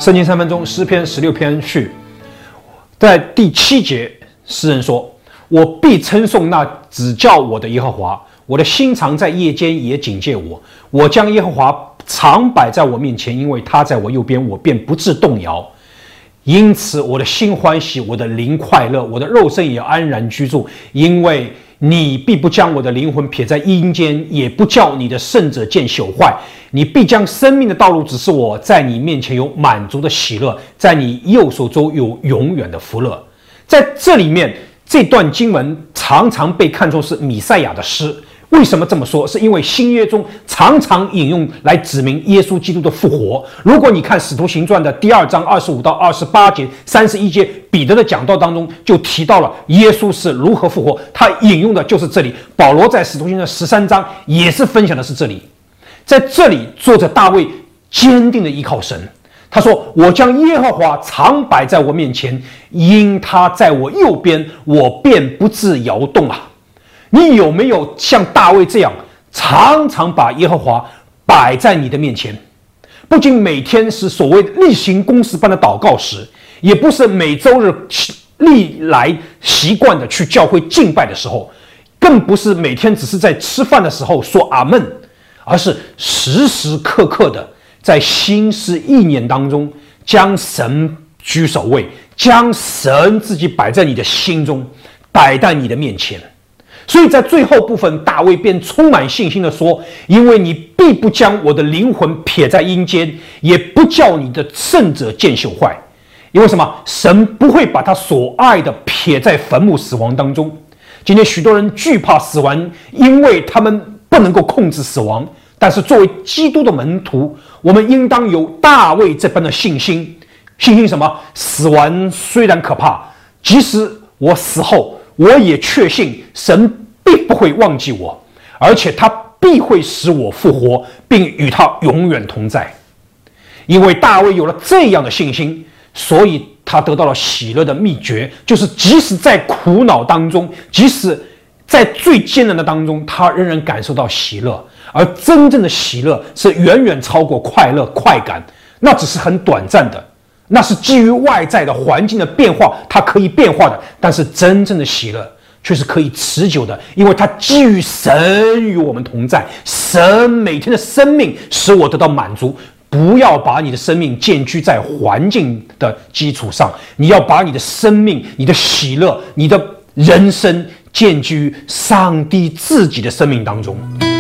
圣经3分钟，诗篇16篇序，在第7节，诗人说：“我必称颂那指教我的耶和华，我的心常在夜间也警戒我。我将耶和华常摆在我面前，因为他在我右边，我便不致动摇。因此我的心欢喜，我的灵快乐，我的肉身也安然居住，因为你必不将我的灵魂撇在阴间，也不叫你的圣者见朽坏。你必将生命的道路指示我，在你面前有满足的喜乐，在你右手中有永远的福乐。”在这里面，这段经文常常被看作是弥赛亚的诗。为什么这么说？是因为新约中常常引用来指明耶稣基督的复活。如果你看使徒行传的第2章25到28节、31节，彼得的讲道当中就提到了耶稣是如何复活，他引用的就是这里。保罗在使徒行传13章也是分享的是这里。在这里，作者大卫坚定的依靠神，他说：“我将耶和华常摆在我面前，因他在我右边，我便不致摇动啊。”你有没有像大卫这样，常常把耶和华摆在你的面前？不仅每天是所谓例行公事般的祷告时，也不是每周日历来习惯的去教会敬拜的时候，更不是每天只是在吃饭的时候说阿们，而是时时刻刻的在心思意念当中将神居首位，将神自己摆在你的心中，摆在你的面前。所以在最后部分，大卫便充满信心地说：“因为你必不将我的灵魂撇在阴间，也不叫你的圣者见朽坏。”因为什么？神不会把他所爱的撇在坟墓死亡当中。今天许多人惧怕死亡，因为他们不能够控制死亡。但是作为基督的门徒，我们应当有大卫这般的信心。信心什么？死亡虽然可怕，即使我死后，我也确信神必不会忘记我，而且他必会使我复活，并与他永远同在。因为大卫有了这样的信心，所以他得到了喜乐的秘诀，就是即使在苦恼当中，即使在最艰难的当中，他仍然感受到喜乐。而真正的喜乐是远远超过快乐快感，那只是很短暂的，那是基于外在的环境的变化，它可以变化的。但是真正的喜乐却是可以持久的，因为它基于神与我们同在，神每天的生命使我得到满足。不要把你的生命建居在环境的基础上，你要把你的生命、你的喜乐、你的人生建居上帝自己的生命当中。